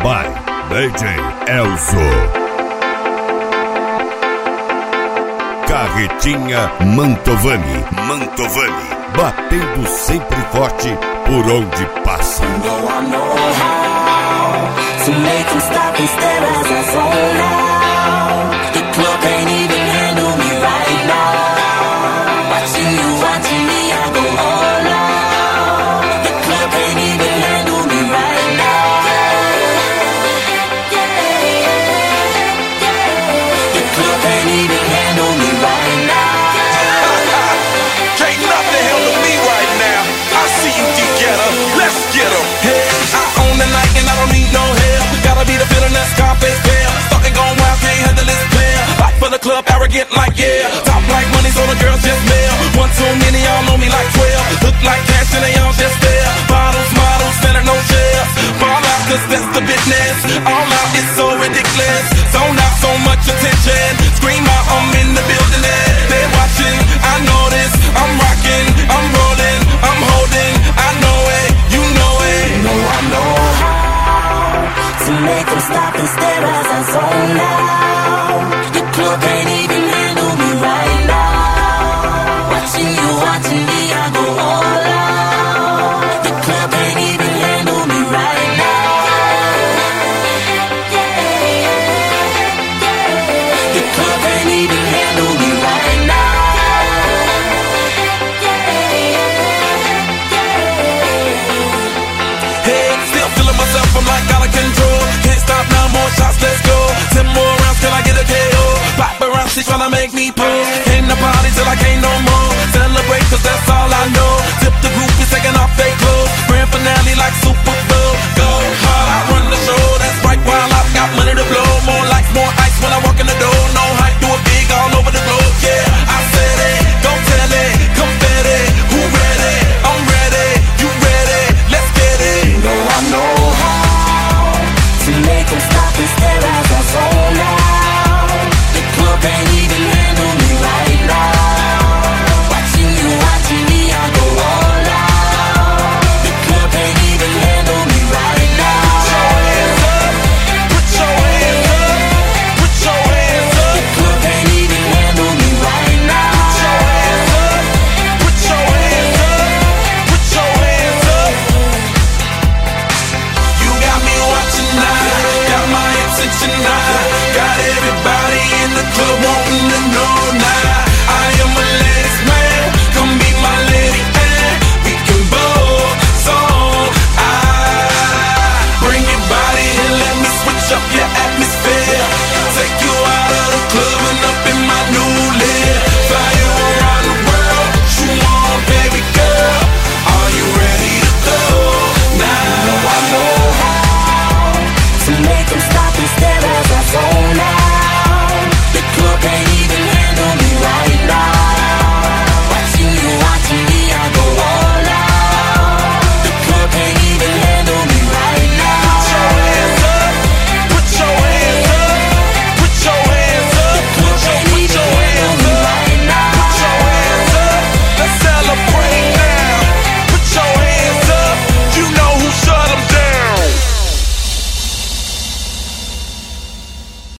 by DJ Elzo. Carretinha Mantovani, batendo sempre forte por onde passa. You know I know how to make them stop and stare as I zone out. The club can't even handle me right now. Watching me, I go all out. The club can't even handle me right now. The club can't even handle me right now. Can't nothing handle me right now. I see you, D-Getter. Let's get 'em. Hey, I own the night and I don't need no help. Gotta be the feeling that's Scarface fair. Starting going wild, can't handle this pair. Like for the club, arrogant like yeah. Top like money, so the girls just mail. One too many, y'all know me like 12. Look like cash and they all just there. Bottles, models, standing no shares. Fall out, cause that's the business. All out, it's so ridiculous. Zone out, so much attention. Scream out, I'm in the building and they're watching. I know this, I'm rocking, I'm rolling, I'm holding. I know it, you know it. You know I know how to make them stop and stare as I zone out. The club can't even handle me right now. Watching me, I go all out. The club can't even handle me right now. The club can't even handle me right now. Hey, still feeling myself, I'm like out of control. Can't stop now, more shots, let's go. 10 more rounds till I get a KO. Paparazzi tryna make me pose. Came to party till I can't no more. Celebrate cause that's all I know. Tip the group is taking off their clothes. Grand finale like Super Bowl. Go hard, I run the show. That's right, while I've got money to blow. More lights, more ice when I walk in the door. No hype, do it big all over the globe. Yeah, I said it, go tell it. Confetti, who ready? I'm ready, you ready? Let's get it. You know I know how to make them stop and stare as I zone out. The club can't even handle me right now. Watching me, I go all out. The club can't even handle me right now. Put your hands up, put your hands up. The club can't even handle me right now. Put your hands up, put your hands up. You got me watching now, got my attention now. Got everybody in the club wanting